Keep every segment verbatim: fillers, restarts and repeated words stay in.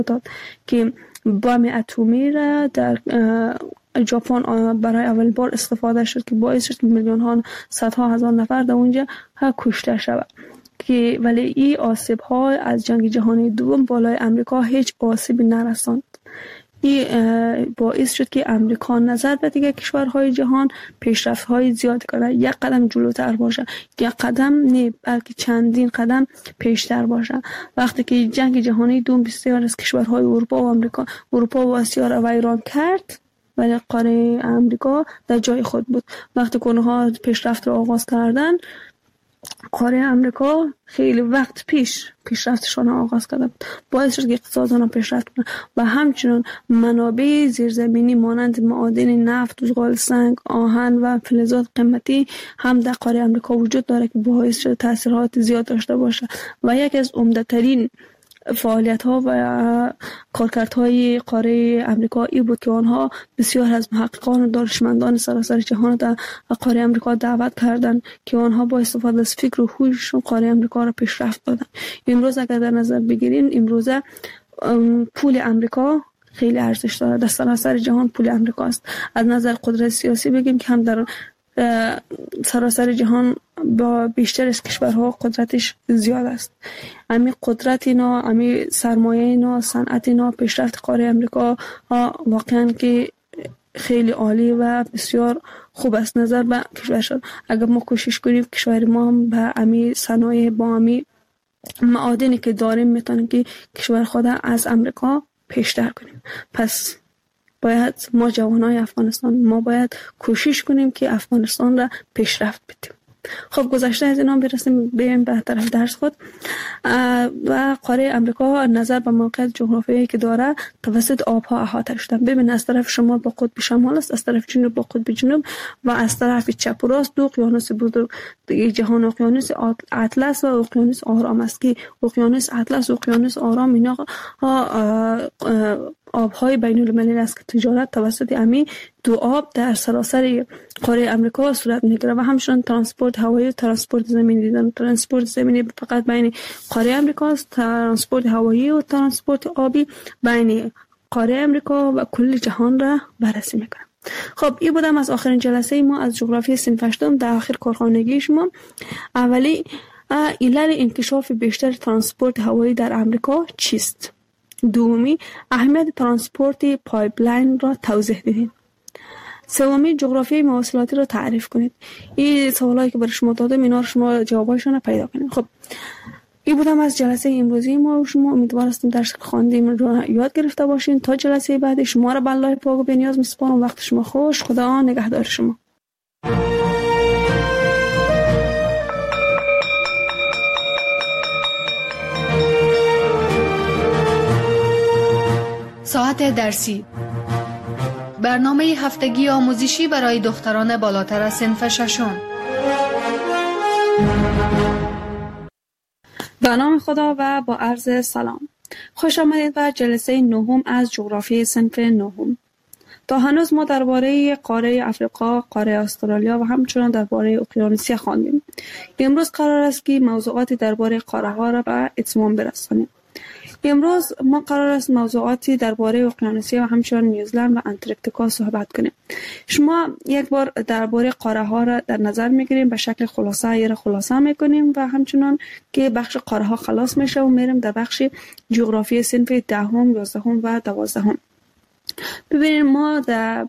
داد که بم اتمی را در ژاپن برای اول بار استفاده شد که باعث شد میلیون ها صدها هزار نفر در اونجا کشته شود. که ولی این آسیب ها از جنگ جهانی دوم بالای امریکا هیچ آسیبی نرساند. این باعث شد که امریکا نظر به دیگه کشورهای جهان پیشرفت های زیاد کنه، یک قدم جلوتر باشه، یک قدم نه بلکه چندین قدم پیشتر باشه. وقتی که جنگ جهانی دوم بسیار از کشورهای اروپا و آمریکا اروپا و آسیا را ویران کرد، ولی قاره امریکا در جای خود بود. وقتی که اونها پیشرفت را آغاز کردن، قاره امریکا خیلی وقت پیش پیشرفتشان آغاز کرده، باعث شد که اقتصادشان پیشرفت کنه و همچنین منابع زیرزمینی مانند معادن نفت، زغال سنگ، آهن و فلزات قیمتی هم در قاره امریکا وجود داره که باعث شده تاثیرات زیاد داشته باشه. و یکی از عمده‌ترین فعالیت ها و کارکردهای قاره امریکا ای بود که آنها بسیار از محققان و دانشمندان سراسر جهان در قاره امریکا دعوت کردند که آنها با استفاده از فکر و هوششون قاره امریکا را پیشرفت دادند. امروز اگر در نظر بگیریم، امروز پول امریکا خیلی ارزش داره، در سراسر جهان پول امریکا است. از نظر قدرت سیاسی بگیم که هم در سراسر جهان با بیشتر از کشورها قدرتش زیاد است. امی قدرت اینا، امی سرمایه اینا، صنعت اینا، پیشرفت قاره امریکا واقعا که خیلی عالی و بسیار خوب است نظر به کشورشان. اگر ما کوشش کنیم کشور ما هم به امی صنایع با امی معادنی که داریم میتونیم که کشور خود از امریکا پیشتر کنیم. پس باید ما جوانای افغانستان ما باید کوشش کنیم که افغانستان را پیشرفت بدیم. خب گذشته از اینا برسیم بریم به طرف درس خود. و قاره امریکا نظر به موقعیت جغرافیایی که داره توسط آبها احاطه شده. ببین از طرف شمال با قطب شمال است، از طرف جنوب با قطب جنوب و از طرف چپ و راست دو اقیانوس بزرگ جهان، اقیانوس اطلس و اقیانوس آرام است که اقیانوس اطلس و اقیانوس آرام اینا آبهای بین المللی است که تجارت توسط امی دو آب در سراسر قاره امریکا صورت میگیره و همچنین ترانسپورت هوایی و ترانسپورت زمینی دیدن. ترانسپورت زمینی فقط بین قاره امریکا است، ترانسپورت هوایی و ترانسپورت آبی بین قاره امریکا و کل جهان را بررسی میکنه. خب این بودم از آخرین جلسه ما از جغرافی صنف هشتم در آخر کارخانگی شما. اولی علل انکشاف بیشتر ترانسپورت هوایی در امریکا چیست؟ دومی اهمیت ترانسپورت پایپلاین را توضیح دهید. سومی جغرافیای مواصلاتی را تعریف کنید. این سوالایی که برای شما دادم اینا رو شما جوابایشون رو پیدا کنید. خب این بودم از جلسه امروزی ما و شما. امیدوار هستم درس خواندیم رو یاد گرفته باشین. تا جلسه بعد شما را به الله پاک و بی‌نیاز میسپارم. وقت شما خوش. خدا نگهدار شما. ساعت درسی، برنامه هفتگی آموزشی برای دختران بالاتر از صنف ششم. به نام خدا و با عرض سلام. خوش آمدید به جلسه نهم از جغرافی صنف نهم. تا هنوز ما درباره قاره افریقا، قاره استرالیا و همچنین درباره اقیانوسیه خواندیم. امروز قرار است که موضوعاتی درباره قاره ها را به اتمام برسانیم. امروز ما قرار است موضوعاتی درباره اقیانوسیه و همچنین نیوزلند و انتارکتیکا صحبت کنیم. شما یک بار درباره قاره ها را در نظر میگیریم، به شکل خلاصه یا خلاصه میکنیم و همچنین که بخش قاره ها خلاص میشه و میریم در بخش جغرافی صنف دهم، یازدهم و دوازدهم. ببینید ما در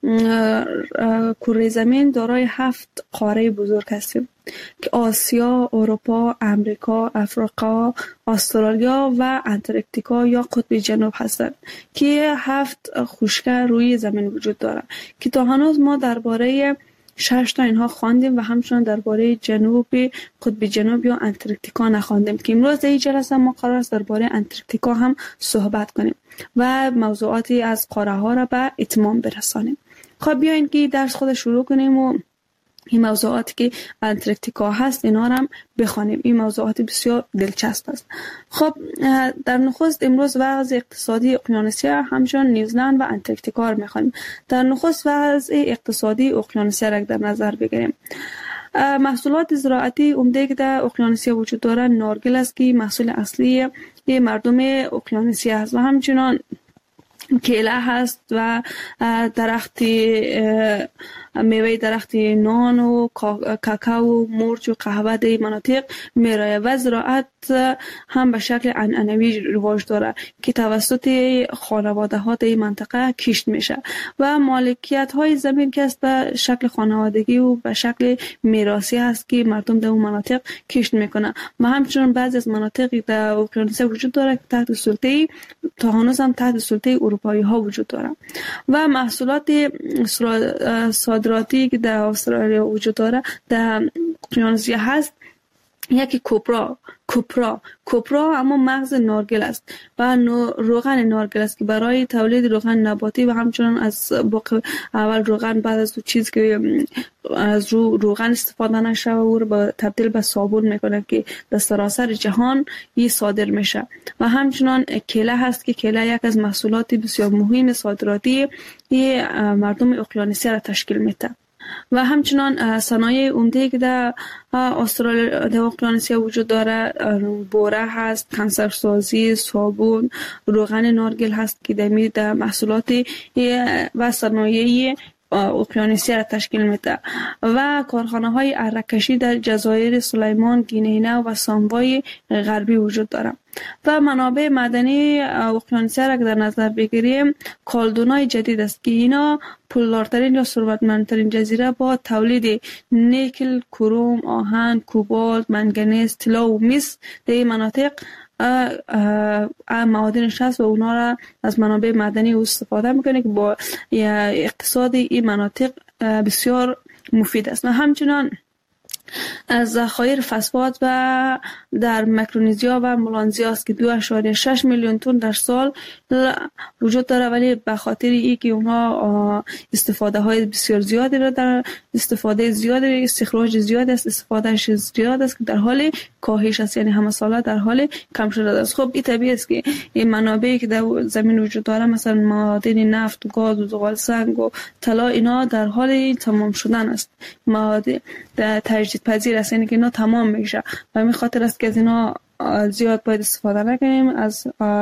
کره زمین دارای هفت قاره بزرگ هستیم که آسیا، اروپا، امریکا، افریقا، استرالیا و انتارکتیکا یا قطب جنوب هستند که هفت خشکی روی زمین وجود دارند که تا هنوز ما درباره شش تا اینها خواندیم و همچنین درباره جنوب قطب جنوب یا انتارکتیکا نخواندیم که امروز در این جلسه ما قرار است درباره انتارکتیکا هم صحبت کنیم و موضوعاتی از قاره ها را به اتمام برسانیم. خب بیاین که درس خود شروع کنیم و این موضوعاتی که انتارکتیکا هست اینا را هم بخوانیم. این موضوعات بسیار دلچسب است. خب در نخست امروز وضع اقتصادی اقیانوسیه همچنین نیوزلند و انتارکتیکا را میخوانیم. در نخست وضع اقتصادی اقیانوسیه را در نظر بگیریم. محصولات زراعتی عمده که در اقیانوسیه وجود دارند نارگیل است که محصول اصلی این مردم اقیانوسی است. و همچنان کیله هست و درخت میوه درخت نان و کاکائو و مرچ و قهوه در مناطق میرایه و زراعت هم به شکل عنعنوی رواج داره که توسط خانواده ها در منطقه کشت میشه و مالکیت های زمین که است به شکل خانوادگی و به شکل میراثی هست که مردم در اون مناطق کشت میکنه. و همچنان بعضی از مناطق در اقیانوس وجود داره که تحت سلطه تا هنوز هم تحت سلطه اروپایی ها وجود داره و محصولات صادراتی که در استرالیا وجود داره در اقیانوس هست. یکی کوپرا کوپرا کوپرا اما مغز نارگل است و روغن نارگل است که برای تولید روغن نباتی و همچنان از باقی اول روغن بعد از دو چیز که از رو روغن استفاده نشه و او رو تبدیل به صابون میکنه که در سراسر جهان این صادر میشه. و همچنان کیله هست که کیله یک از محصولات بسیار مهم صادراتی مردم اقیانوسی را تشکیل میده. و همچنان صنایع عمده که در استرالیا در اقیانوس وجود داره بوره هست، کنسرسازی، صابون، روغن نارگل هست که دمی در محصولات و صنایع اقیانوسی را تشکیل میده. و کارخانه های اره‌کشی در جزایر سلیمان، گینه و ساموای غربی وجود داره. و منابع معدنی اقیانوسی را که در نظر بگیریم کالدونای جدید است که اینا پولدارترین یا ثروتمندترین جزیره با تولید نیکل، کروم، آهن، کوبالت، منگنیز، طلا و مس در این مناطق معادنش هست و اونا را از منابع معدنی استفاده میکنه که با اقتصاد این مناطق بسیار مفید است. و همچنان از ذخایر فسفات و در میکرونزیا و ملانزیا است که دو اشاریه شش میلیون تن در سال وجود داره، ولی به خاطر ای که اونها استفاده های بسیار زیادی را در استفاده زیادی استخراج زیاد است استفادهش زیاد است که در حال کاهش است، یعنی همه ساله در حال کم شده است. خب این طبیعی است که این منابعی که در زمین وجود داره مثلا معادن نفت و گاز و زغال سنگ و طلا اینا در حال تمام شدن است، مواد تجدید پذیر است، یعنی که اینا تمام میشه و همین خاطر است که از اینا زیاد باید استفاده نکنیم، از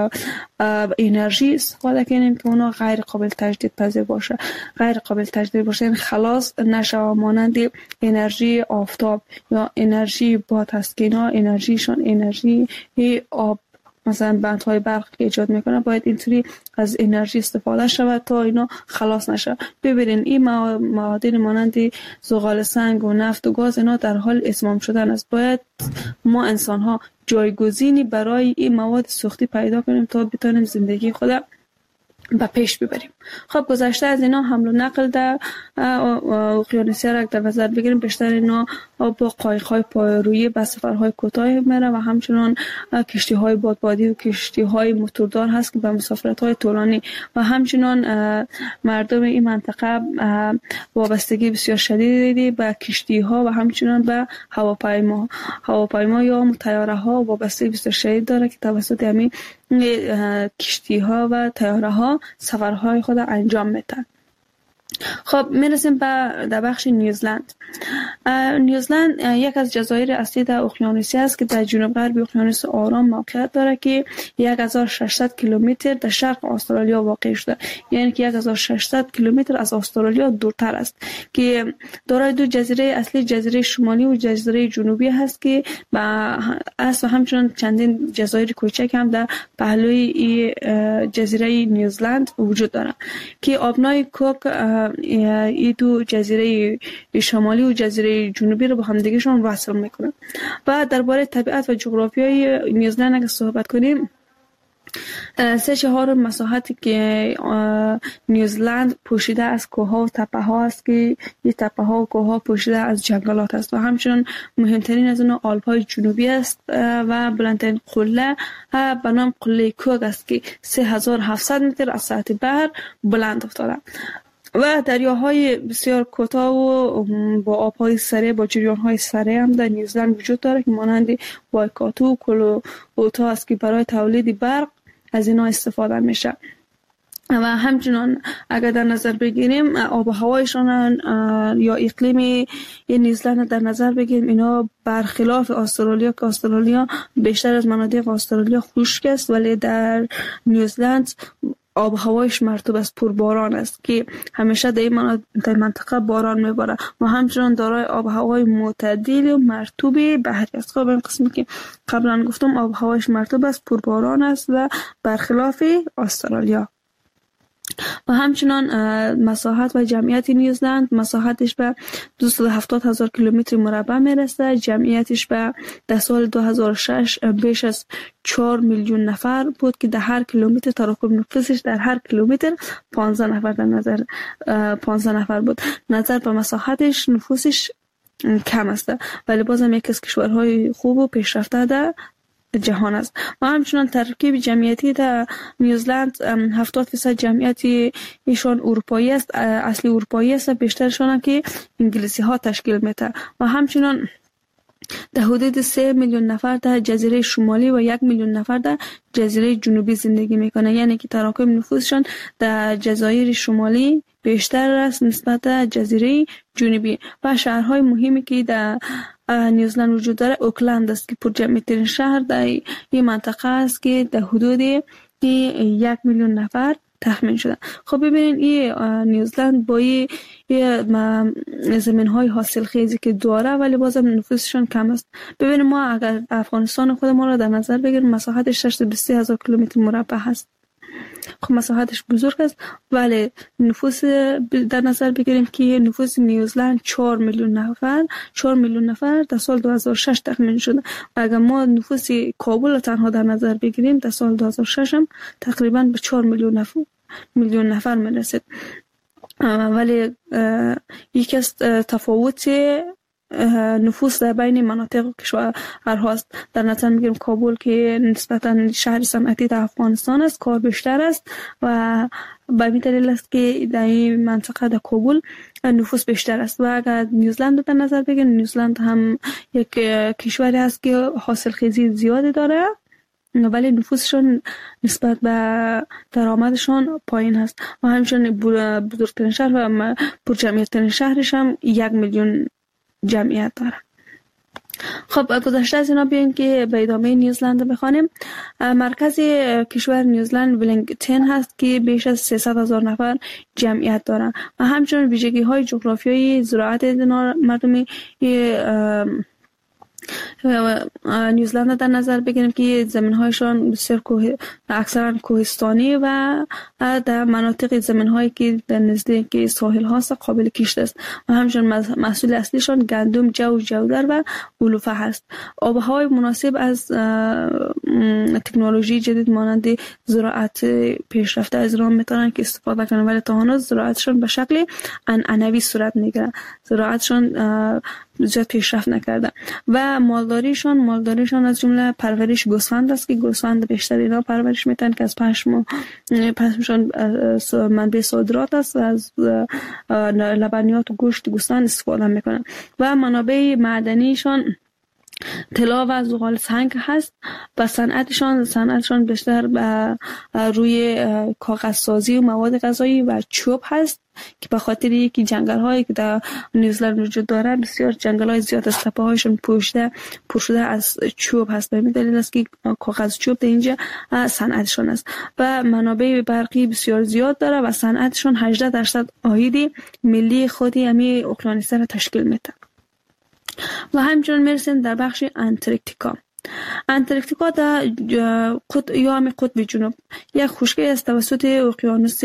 انرژی استفاده کنیم که اونا غیر قابل تجدید پذیر باشه غیر قابل تجدید باشه یعنی خلاص نشه، مانند انرژی آفتاب یا انرژی باد هست که اینا انرژیشون انرژی آب مثلا بندهای برق که ایجاد میکنه باید اینطوری از انرژی استفاده شود تا اینا خلاص نشه. ببینین این معادن مانند زغال سنگ و نفت و گاز اینا در حال اتمام شدن است. باید ما انسان ها جایگزینی برای این مواد سوختی پیدا کنیم تا بتونیم زندگی خود به پیش ببریم. خب گذشته از اینا حمل و نقل در اقیانوس را در نظر بگیریم، بیشتر اینا با قایق‌های پایه‌رویی به سفرهای کوتاه میره و همچنان کشتی‌های بادبادی و کشتی‌های موتوردار هست که به مسافرت‌های طولانی و همچنان مردم این منطقه وابستگی بسیار شدیدی به کشتی‌ها و همچنان به هواپیما هواپیما یا طیاره‌ها وابستگی بسیار شدید داره که توسط همین کشتی ها و طیاره ها سفرهای خود انجام میدن. خب میرسیم به در بخش نیوزلند. نیوزلند یک از جزایر اصلی در اقیانوس است که در جنوب غرب اقیانوس آرام موقعیت داره که یک هزار و ششصد کیلومتر در شرق استرالیا واقع شده، یعنی که یک هزار و ششصد کیلومتر از استرالیا دورتر است که دارای دو جزیره اصلی، جزیره شمالی و جزیره جنوبی هست که با است و همچنان چندین جزایر کوچک هم در پهلوی جزیره نیوزلند وجود داره که آبنای کوک این دو جزیره شمالی و جزیره جنوبی رو با هم دیگه‌شون وصل میکنه. و درباره طبیعت و جغرافیای نیوزلند اگه صحبت کنیم، سه چهار مساحتی که نیوزلند پوشیده از کوه‌ها و تپه‌ها است که این تپه‌ها و کوه‌ها پوشیده از جنگلات است و همچنین مهمترین از اونها آلپ‌های جنوبی است و بلندترین قله به نام قله کوک است که سه هزار و هفتصد متر از سطح بحر بلند افتاده و دریاهای بسیار کوتاه و با آبهای سره با جریان‌های سره هم در نیوزلند وجود داره که مانند وایکاتو، کلو اوتا است که برای تولید برق از اینا استفاده میشه. و همچنان اگر در نظر بگیریم آب و هوایشان یا اقلیم نیوزلند در نظر بگیریم، اینا برخلاف استرالیا که استرالیا بیشتر از مناطق استرالیا خشک است، ولی در نیوزلند آب و هوایش مرطوب است، پرباران است که همیشه در این منطقه باران میباره و همچنان دارای آب و هوای معتدل و مرطوب بحری است. خب این قسمی که قبلا گفتم آب و هوایش مرطوب است، پرباران است و برخلاف استرالیا. و همچنان مساحت و جمعیت نیوزلند، مساحتش به دویست و هفتاد هزار کیلومتر مربع میرسه. جمعیتش به در سال دو هزار و شش بیش از چهار میلیون نفر بود که در هر کیلومتر تراکم نفوسش در هر کیلومتر پانزده نفر در نظر پانزده نفر بود. نظر به مساحتش نفوسش کم است، ولی بازم یکی از کشورهای خوب و پیشرفته در جهان است. و همچنان ترکیب جمعیتی در نیوزلند هفتاد درصد جمعیت ایشان اروپایی است، اصلی اروپایی است، بیشترشان هم که انگلیسی ها تشکیل میده. و همچنان در حدود سه میلیون نفر در جزیره شمالی و یک میلیون نفر در جزیره جنوبی زندگی میکنه، یعنی که تراکم نفوسشان در جزایر شمالی بیشتر است نسبت به جزیره جنوبی. و شهرهای مهمی که در نیوزلند وجود داره اوکلند است که پر جمعیت ترین شهر در این منطقه است که در حدود یک میلیون نفر تخمین شده. خب ببینید این نیوزلند با این زمین های حاصل خیزی که داره ولی بازم نفوسشان کم است. ببینید ما اگر افغانستان خود ما را در نظر بگیریم، مساحتش ششصد و بیست هزار کیلومتر مربع هست. خب مساحتش بزرگ است، ولی نفوس در نظر بگیریم که نفوس نیوزلند چهار میلیون نفر چهار میلیون نفر در سال دو هزار و شش تخمین شده. و اگر ما نفوس کابل تنها در نظر بگیریم در سال دو هزار و شش هم تقریبا به چهار میلیون نفر میلیون نفر میرسید. ولی یکی از تفاوت نفوس در بین مناطق کشورها است. در نظر میگیریم کابل که نسبتا شهر صنعتی در افغانستان است، کار بیشتر است و به این دلیل است که در این منطقه در کابل نفوس بیشتر است. و اگر نیوزلند در نظر بگیریم، نیوزلند هم یک کشوری است که حاصل خیزی زیادی داره ولی نفوسشون نسبت به درآمدشون پایین است و همچنین بزرگترین شهر و پرجمعیت‌ترین شهرش هم یک میلیون جمعیت داره. خب گذشته از اینا بیاین که به ادامه نیوزلند بخوانیم. مرکز کشور نیوزلند ولینگتون هست که بیش از سیصد هزار نفر جمعیت دارن و همچنین ویژگی های جغرافیایی زراعت مردمی نیوزلند در نظر بگیریم که زمین‌هایشان بسیار کوه اکثرا کوهستانی و در مناطق زمین‌هایی که در نزدیک ساحل هاست قابل کشت است و همچنین محصول اصلیشان گندم، جو، جودر و علوفه هست. آب و هوای مناسب از تکنولوژی جدید مانند زراعت پیشرفته از راه میتونن که استفاده کنن، ولی تا هنوز زراعتشان به شکل عنعنوی صورت میگیره، زراعتشان زیاد پیشرفت نکرده. و مالداریشان مالداریشان از جمله پرورش گوسفند است که گوسفند بیشتر اینا پرورش میتن که از پشم پشمشان منبع صادرات است و از لبنیات و گوشت گوسفند استفاده میکنن. و منابع معدنیشان طلا و زغال سنگ هست. و صنعتشان صنعتشان بیشتر به روی کاغذ سازی و مواد غذایی و چوب هست که به خاطر یکی جنگل هایی که در نیوزلند وجود داره بسیار جنگل های زیاد از تپه هایشون پوشیده پوشیده از چوب هست. به این دلیل است که کاغذ چوب در اینجا صنعتشان است. و منابع برقی بسیار زیاد داره و صنعتشان هجده درصد عاید ملی خودی امی اقیانوس‌ها را تشکیل میده. و همچنین میرسیم در بخش انتارکتیکا. انتارکتیکا در قطب یا هم قطب جنوب یک خشکی است توسط اقیانوس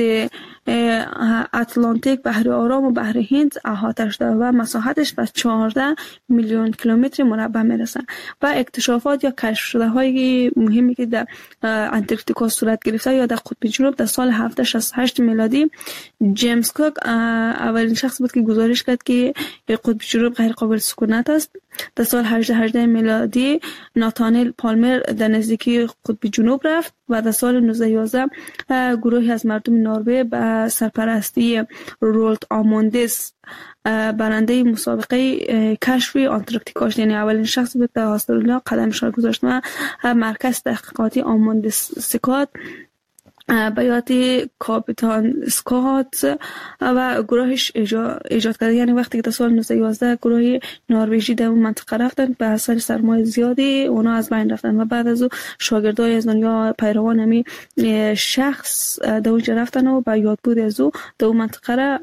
اتلانتیک، بحر آرام و بحر هند احاطه شده و مساحتش به چهارده میلیون کیلومتر مربع میرسه. و اکتشافات یا کشف شده های مهمی که در انتارکتیکا صورت گرفته یا در قطب جنوب در سال هفتصد و شصت و هشت میلادی جیمز کوک اولین شخص بود که گزارش کرد که قطب جنوب غیر قابل سکونت است. در سال هجده هجده میلادی ناتانیل پالمر در نزدیکی قطب جنوب رفت و در سال نوزده یازده گروهی از مردم نروژ به سرپرستی رولت آموندس برنده مسابقه کشف انتارکتیکا، یعنی اولین شخص بود در استرالیا قدمش را گذاشت و مرکز تحقیقاتی آموندس سکات به یاد کاپیتان اسکات و گروهش ایجاد کرد. یعنی وقتی که در سال نوزده یازده گروه نروژی در اون منطقه رفتن به اثر سرمایه زیادی اونا از بین رفتن و بعد از او شاگردای از دنیا پیروان همی شخص در اونجا رفتن و به یاد بود از او در اون منطقه را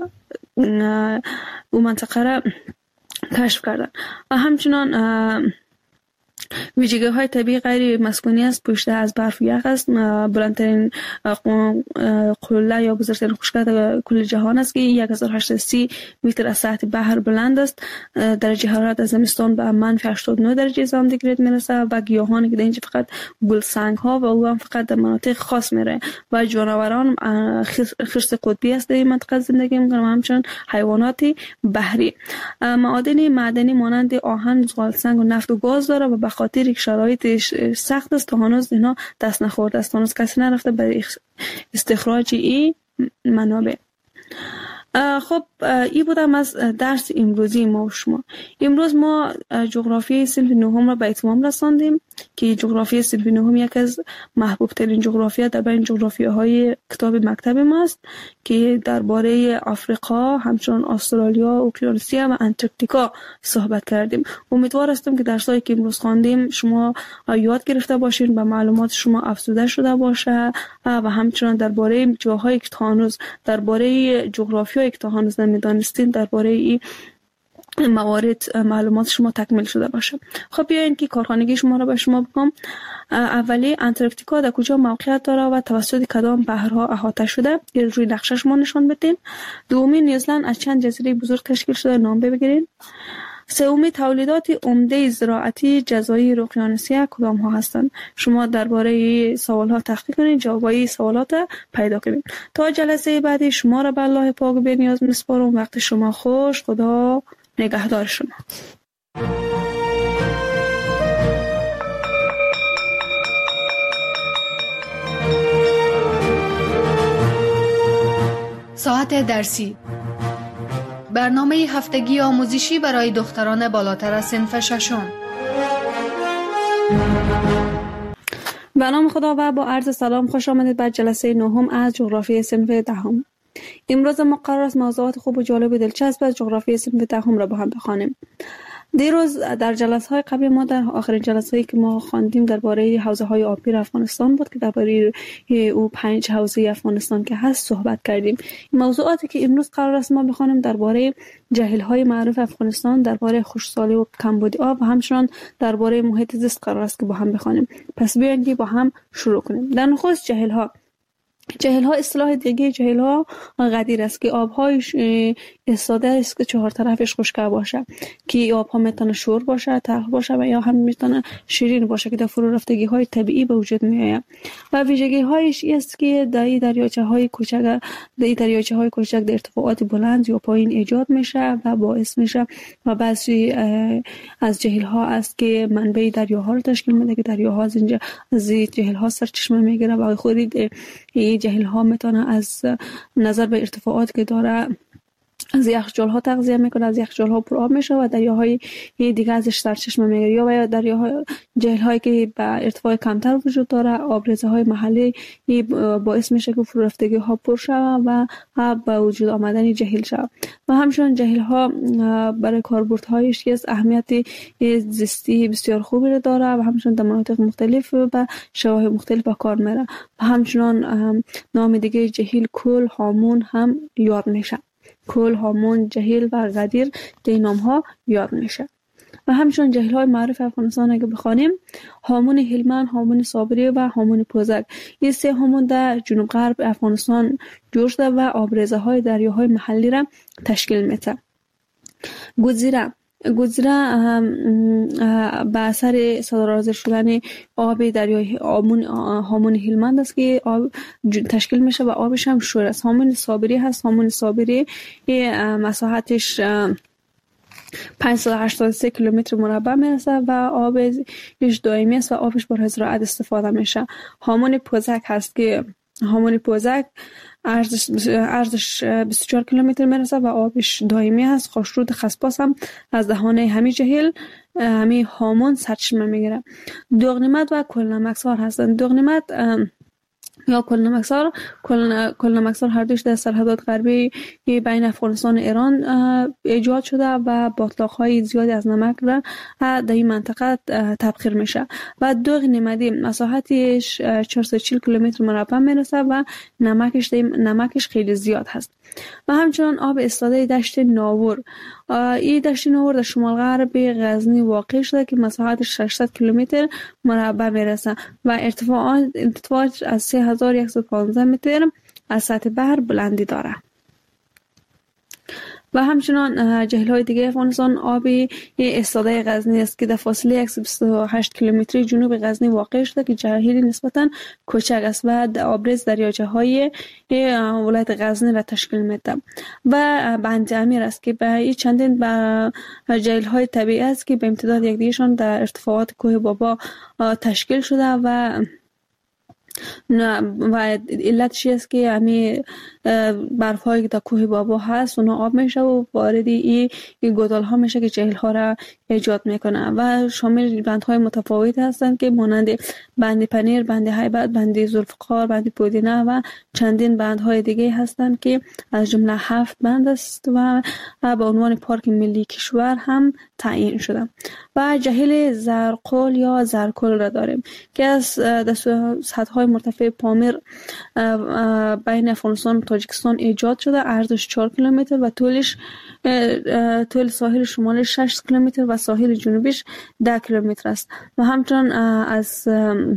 اون منطقه را کشف کردن. و همچنان ویژگی های طبیعی غیر مسکونی است، پوشیده از برف و یخ است، بلندترین قله یا بزرگترین خشکه کل جهان است که یک هزار و هشتصد و سی متر از سطح بحر بلند است. درجه حرارت از زمستان به منفی هشتاد و نه درجه سانتیگراد میرسه و گیاهانی که در اینجا فقط گلسنگ ها و او هم فقط در مناطق خاص میره و جانوران خرس قطبی است در این منطقه زندگی میکنن و همچنین حیوانات بحری. معادن معدنی مانند آهن، زغال سنگ و نفت و گاز داره و به خاطر یک شرایط سخت است تا هنوز اینا دست نخورده است، هنوز کسی نرفته برای استخراج این منابع. خب این بودم از درس امروزی ما و شما. امروز ما جغرافی صنف نهم را به اتمام رساندیم که جغرافی صنف نهم یک از محبوب ترین جغرافیا در بین جغرافی های کتاب مکتب ماست که درباره آفریقا، همچنان استرالیا، اوکیانوسیا و انتارکتیکا صحبت کردیم. امیدوار هستم که درسایی که امروز خواندیم شما یاد گرفته باشین، به معلومات شما افزوده شده باشه و همچنان درباره جاهایی که هنوز درباره جغرافیایی که هنوز نمیدانستین درباره این موارد معلومات شما تکمیل شده باشه. خب بیاین که کارخانگی شما را به شما بگم. اولی انتارکتیکا در کجا موقعیت داره و توسط کدام بحرها احاطه شده؟ این روی نقشه شما نشان بدین. دومی نیوزلند از چند جزیره بزرگ تشکیل شده؟ نام بگیرید. سومی تولیدات عمده زراعتی جزایر اقیانوسیه کدام ها هستند؟ شما درباره سوال ها تحقیق کنید، جوابای سوالات پیدا کنید. تا جلسه بعدی شما را به الله پاک و بی‌نیاز میسپارم. وقت شما خوش. خدا نگهدار شما. ساعت درسی، برنامه هفتگی آموزشی برای دختران بالاتر از صنف ششم. به نام خدا و با عرض سلام خوش آمدید به جلسه نهم از جغرافی صنف دهم. امروز ما قرار است موضوعات خوب و جالب و دلچسب از جغرافی صنف دهم را با هم بخوانیم. دیروز در جلسه های قبل ما در آخرین جلسه هایی که ما خواندیم درباره حوزه های آبی افغانستان بود که درباره او پنج حوزه افغانستان که هست صحبت کردیم. موضوعاتی که امروز قرار است ما بخوانیم درباره جهیل های معروف افغانستان، درباره خشکسالی و کمبود آب و همچنان درباره محیط زیست قرار است که با هم بخوانیم. پس بیاین که با هم شروع کنیم. در نخست جهیل ها. جهیل ها اصطلاح دیگه جهیل ها غدیر است که آبهایش ایستاده است که چهار طرفش خشک باشه که آب ها میتونه شور باشه، تلخ باشه و یا هم میتونه شیرین باشه که در فرو رفتگی های طبیعی به وجود میآید. و ویژگی هایش است که در دریاچه های کوچک در دریاچه های کوچک در ارتفاعات بلند یا پایین ایجاد میشه و باعث میشه و بعضی از جهیل ها است که منبع دریاها رو تشکیل میده که دریاها از اینجا از جهیل ها سرچشمه میگیره و خود جهیل ها میتونه از نظر به ارتفاعات که داره از یخچال ها تغذیه میکنه، از یخچال ها پر آب میشه و دریاهای دیگه ازش سرچشمه میگیره. یا دریاهای جهیل هایی که به ارتفاع کمتر وجود داره آبریزه های محلی باعث میشه که فرو رفتگی ها پر شود و به وجود آمدن جهیل شود. و همچنین جهیل ها برای کاربردهایش که اهمیت زیستی بسیار خوبی داره و همچنین در مناطق مختلف و شواهد مختلف به کار میره. و همچنین نام دیگه جهیل کل، هامون هم یاد میشه. کل، هامون، جهیل و غدیر این نام ها یاد میشه. و همچنین جهیل های معروف افغانستان اگه بخوانیم هامون هلمند، هامون صابری و هامون پوزک. این سه هامون در جنوب غرب افغانستان جوش شده و آبریزه های دریاهای محلی را تشکیل میده. گزیره گزیره به اثر صدراضر شدن آب دریای هامون هامون هلمند است که آب تشکیل میشه و آبش هم شور است. هامون صابری هست. هامون صابری مساحتش پانصد و هشتاد و سه کیلومتر مربع میرسه و آبش دائمی است و آبش برای زراعت استفاده میشه. هامون پوزک هست که هامون پوزک عرضش عرضش بیست و چهار کیلومتر میرسه و آبش دائمی است. خاشرود خسپاس هم از دهانه همین جهیل همین هامون سرچشمه میگیره. دوغنمت و کلنمکسار هستند. دوغنمت یا کل نمکسار کل کل نمکسار هر دوش در سرحدات غربی بین افغانستان و ایران ایجاد شده و بطلاق‌های زیادی از نمک را در این منطقه تبخیر میشه و دوغ نمدی مساحتش چهارصد و چهل کیلومتر مربع میرسه و نمکش نمکش خیلی زیاد هست. و همچنان آب ایستاده دشت ناور، این دشت ناور در شمال غرب غزنی واقع شده که مساحتش ششصد کیلومتر مربع میرسه و ارتفاع ارتفاعش از سه هزار و صد و پانزده متر از سطح بحر بلندی داره. و همچنان جهیل‌های دیگه افغانستان آبی ایستاده غزنی است که در فاصله صد و بیست و هشت کیلومتری جنوب غزنی واقع شده که جهیلی نسبتاً کوچک است و آبریز دریاچه‌های ولایت غزنی را تشکیل میده. و بند امیر است که به این چندین جهیل‌های طبیعی است که به امتداد یکدیگرشان در ارتفاعات کوه بابا تشکیل شده و نه و علتش است که همین برف هایی که در کوه بابا هست اونا آب میشه و وارد این گودال ها میشه که جهیل ها را ایجاد میکنه و شامل بند های متفاوت هستند که مانند بند پنیر، بند هیبت، بند ذوالفقار، بند پودینه و چندین بند های دیگه هستند که از جمله هفت بند است و به عنوان پارک ملی کشور هم تعیین شده. و جهیل زرقل یا زرکل را داریم که از سطح های مرتفع پامیر بین افغانستان و تاجیکستان ایجاد شده. عرضش چهار کیلومتر و طولش طول ساحل شمالش شش کیلومتر و ساحل جنوبیش ده کیلومتر است. و همچنان از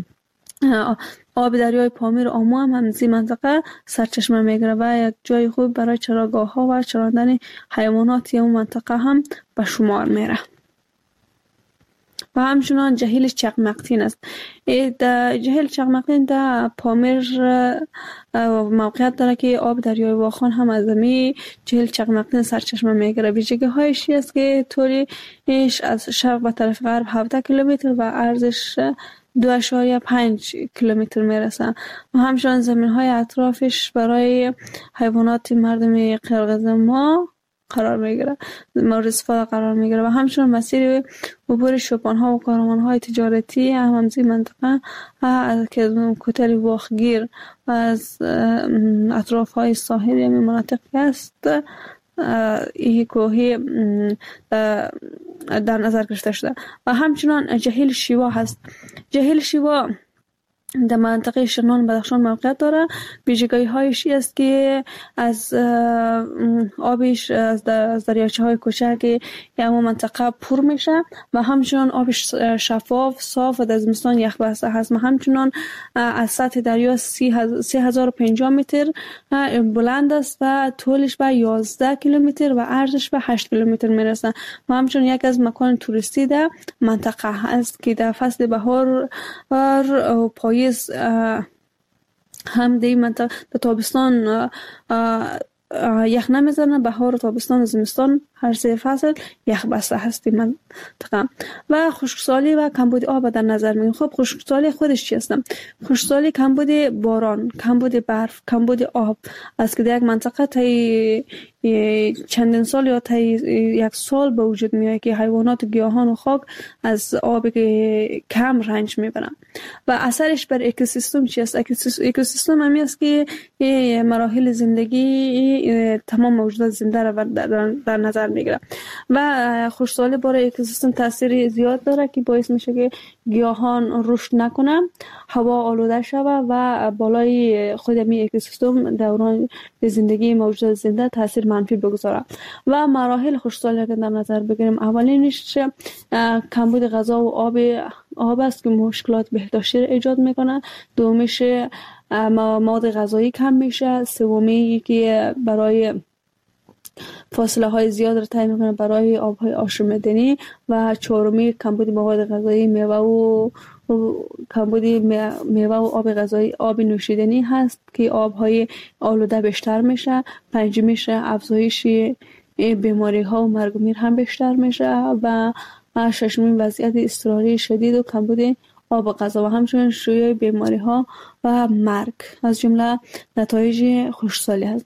آب دریای پامیر و آمو هم همزی منطقه سرچشمه میگیره و یک جای خوب برای چراگاه ها و چراندن حیوانات اون منطقه هم به شمار میره. و همچنان جهیل چقمقتین است. جهیل چقمقتین در پامیر موقعیت داره که آب دریای واخان هم از می جهیل چقمقتین سرچشمه میگیره. ویژگی هایش است که طولش از شرق به طرف غرب هفده کیلومتر و عرضش دو اشاریه پنج کیلومتر میرسه. و همچنان زمین های اطرافش برای حیوانات مردم قرقیز ما قرار میگیره مورد استفاده قرار میگیره. و همچنان مسیر عبور شوپان ها و کاروان های تجارتی همزی منطقه که کوتل واخگیر و از اطراف های ساحلی همین مناطق است این کوهی در نظر گرفته شده. و همچنان جهیل شیوا هست. جهیل شیوا در منطقه شغنان بدخشان موقعیت داره. ویژگی هایش است که از آبش از دریاچه های کوچک یعنی منطقه پر میشه و همچنان آبش شفاف صاف و در زمستان یخ بسته هست. و همچنان از سطح دریا سه هزار و پنجاه متر بلند است و طولش به یازده کیلومتر و عرضش به هشت کیلومتر میرسه. و همچنان یک از مکان توریستی در منطقه است که در فصل بهار و پاییز هم دی منطقه در تابستان یخ نمیزنه، بهار و تابستان و زمستان هر سه فصل یخ بسته هستی منطقه. و خشکسالی و کمبود آب در نظر میگیریم. خب خشکسالی خودش چی هستم؟ خشکسالی کمبود باران، کمبود برف، کمبود آب است که در یک منطقه تا چندین سال یا تا یک سال به وجود میاد که حیوانات و گیاهان و خاک از آب کم رنج میبرن. و اثرش بر اکوسیستم چی است؟ اکوسیستم همی است که مراحل زندگی تمام موجودات زنده را در نظر میگیره. و خشکسالی برای اکوسیستم تاثیر زیاد داره که باعث میشه که گیاهان رشد نکنه، هوا آلوده شوه و بالای خود می اکوسیستم دوران زندگی موجودات زنده تاثیر منفی بگذاره. و مراحل خشکسالی که در نظر بگیریم، اولینش کمبود غذا و آب آب است که مشکلات بهداشتی ایجاد میکنه. دومیش مواد غذایی کم میشه. سومی که برای فاصله های زیاد را تعیین میکنه برای آبهای آشامیدنی. و چهارمی کمبود مواد غذایی، میوه و کمبود میوه و آب غذایی، آب نوشیدنی هست که آبهای آلوده بیشتر میشه. پنجمیش افزایش بیماری ها و مرگ و میر هم بیشتر میشه. و ششمی وضعیت اضطراری شدید و کمبود آب غذا و همچنین شیوع بیماری ها و مرگ از جمله نتایج خشکسالی هست.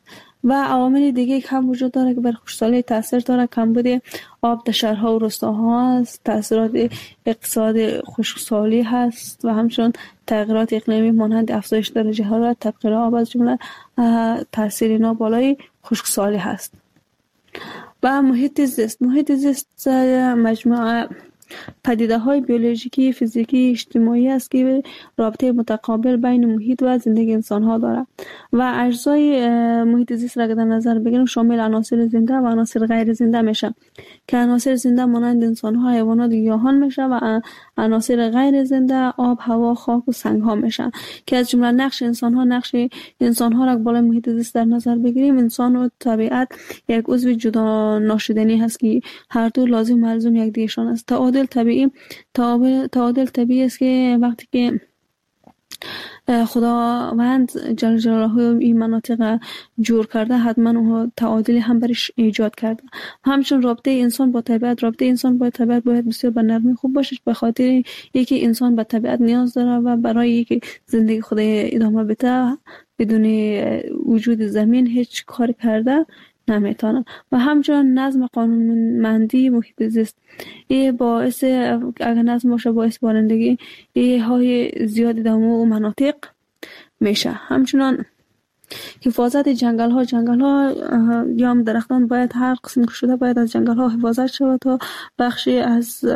و عوامل دیگه هم وجود داره که بر خشکسالی تاثیر داره. کمبود آب در شهرها و روستاها است، تاثیرات اقتصاد خشکسالی هست و همچنین تغییرات اقلیمی مانند افزایش درجه حرارت، تبخیر آب از جمله تاثیر اینا بالای خشکسالی هست. و محیط زیست محیط زیست مجموعه پدیده های بیولوژیکی، فیزیکی، اجتماعی است که رابطه متقابل بین محیط و زندگی انسان ها دارد و اجزای محیط زیست را در نظر بگیریم شامل عناصر زنده و عناصر غیر زنده میشه که عناصر زنده مانند انسان ها، حیوانات و گیاهان میشه و عناصر غیر زنده آب، هوا، خاک و سنگ ها میشن که از جمله نقش انسان ها نقش انسان ها را بالای محیط زیست در نظر بگیریم. انسان و طبیعت یک عضو جدا ناشدنی هست که هر دو لازم و ملزوم یکدیگرشان است. تعادل طبیعی تعادل طبیعی است که وقتی که خداوند جل جلاله این مناطق جور کرده حتما تعادلی هم برش ایجاد کرده. همچنین رابطه انسان با طبیعت رابطه انسان با طبیعت باید بسیار به نرمی خوب باشه به خاطر اینکه انسان به طبیعت نیاز داره و برای اینکه زندگی خودش ادامه بده بدون وجود زمین هیچ کار کرده نمیتونن. و همچنین نظم قانونمندی محیط زیست این باعث اگر نظم باشه باعث بارندگی های زیادی در اون مناطق میشه. همچنین حفاظت جنگل ها جنگل ها یا درختان باید هر قسم که شده باید از جنگل ها حفاظت شود تا بخشی از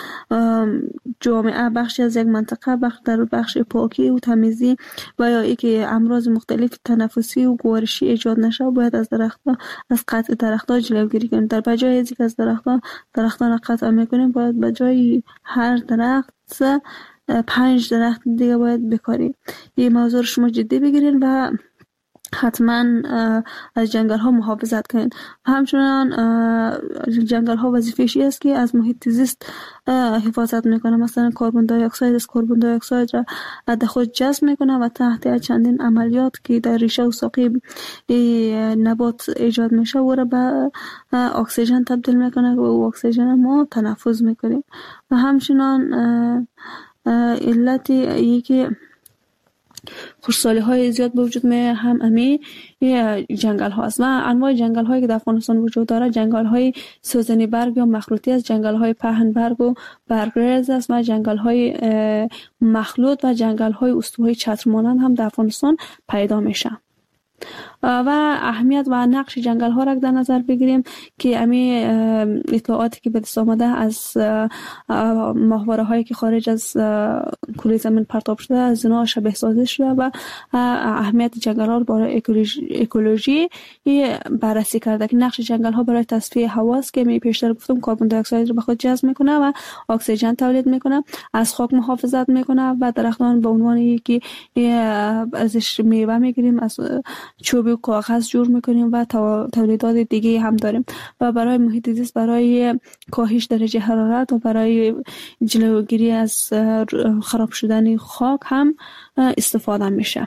جامعه، بخشی از یک منطقه، بخش در بخش پاکی و تمیزی و یا ای که امراض مختلف تنفسی و گوارشی ایجاد نشه باید از درختان از قطع درختان جلوگیری کنیم. در بجای از اینکه از درختان درختان قطع میکنیم باید بجای هر درخت پنج درخت دیگه باید بکاریم. این موضوع شما جدی بگیرین و حتما از جنگل ها محافظت کنین. همچنان جنگل ها وظیفه‌شی است که از محیط زیست حفاظت میکنه. مثلا کربن دی اکساید از کربن دی اکساید را در خود جذب میکنه و تحت چندین عملیات که در ریشه و ساقه نبات ایجاد میشه و را به اکسیژن تبدیل میکنه و اکسیژن ما تنفس میکنیم. و همچنان علت یکی خشکسالی های زیاد به وجود می هم امی جنگل هاست و انواع جنگل هایی که در افغانستان وجود داره جنگل های سوزنی برگ یا مخلوطی است، جنگل های پهن برگ و برگریز است و جنگل های مخلوط و جنگل های استوایی چتر مانند هم در افغانستان پیدا میشه. و اهمیت و نقش جنگل ها را در نظر بگیریم که امی اطلاعاتی که به دست آمده از ماهواره هایی که خارج از کره زمین پرتاب شده از اینا شبیه سازی شده و اهمیت جنگل ها برای اکولوژی, اکولوژی بررسی کرده که نقش جنگل ها برای تصفیه هوا است که می پیشتر گفتم کربن دی اکساید رو به خود جذب میکنه و اکسیژن تولید میکنه، از خاک محافظت میکنه و درختان به عنوان یکی ازش میوه میگیریم، از چوب و کاغذ جور میکنیم و تولیدات دیگه هم داریم و برای محیط زیست برای کاهش درجه حرارت و برای جلوگیری از خراب شدن خاک هم استفاده میشه.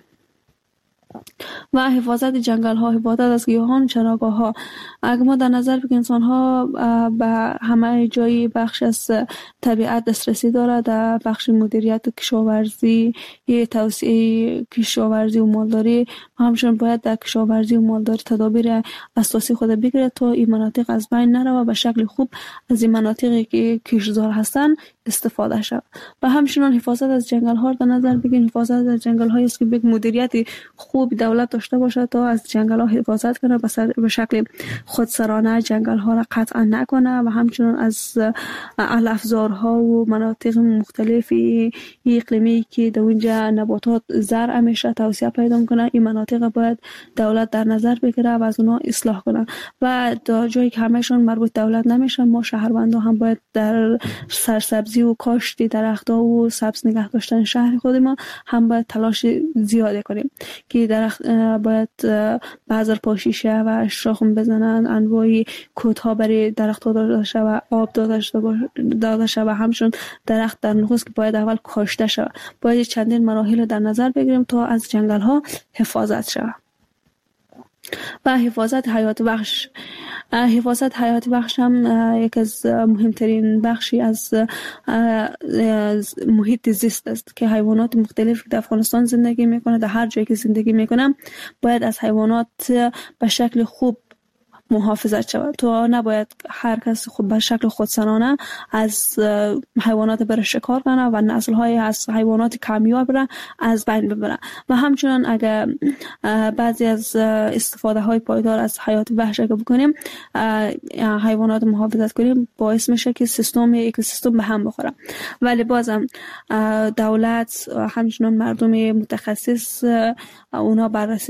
و حفاظت جنگل ها، حفاظت از گیاهان، چراگاه ها. اگر ما در نظر بگیریم انسان ها به همه جایی بخش از طبیعت دسترسی داره، در بخش مدیریت و کشاورزی، توسعه کشاورزی و مالداری همچنین باید در کشاورزی و مالداری تدابیر اساسی خود بگیره تا این مناطق از بین نره و به شکل خوب از این مناطقی که کشتزار هستن استفاده شود. و همچنین حفاظت از جنگل ها در نظر بگیریم حفاظت از جنگل هایی است که به مدیریت خوب دولت داشته باشه تا از جنگل ها حفاظت کنه، به شکل خودسرانه جنگل ها را قطع نکنه و همچنین از علفزارها و مناطق مختلفی اقلیمی که در اونجا نباتات زرع میشه توسعه پیدا کنه این مناطق باید دولت در نظر بگیره و از اونها اصلاح کنه. و در جایی که همهشون مربوط دولت نمیشن ما شهروندان هم باید در سرسبزی و کاشت درخت‌ها و سبز نگه داشتن شهر خود ما هم باید تلاش زیاده کنیم که درخت باید بذر پاشی شه و شاخم بزنن، انواع کودها برای درخت‌ها داده شه و آب داده شه و همچنین درخت در نخست که باید اول کاشته شه. باید چندین مراحل در نظر بگیریم تا از جنگل ها حفاظت شه. و حفاظت حیات بخش. حفاظت حیات بخش هم یک از مهمترین بخشی از محیط زیست است که حیوانات مختلف در افغانستان زندگی میکنه، در هر جایی که زندگی میکنم باید از حیوانات به شکل خوب محافظت شود. تو نباید هر کس خود به شکل خودسرانه از حیوانات بره شکار کنه و نسل‌های از حیوانات کمیاب را از بین ببره. و همچنان اگر بعضی از استفاده های پایدار از حیات وحش اگه بکنیم، حیوانات محافظت کنیم، باعث میشه که سیستم اکوسیستم به هم بخوره. ولی بازم دولت همچنان مردم متخصص اونا بررسی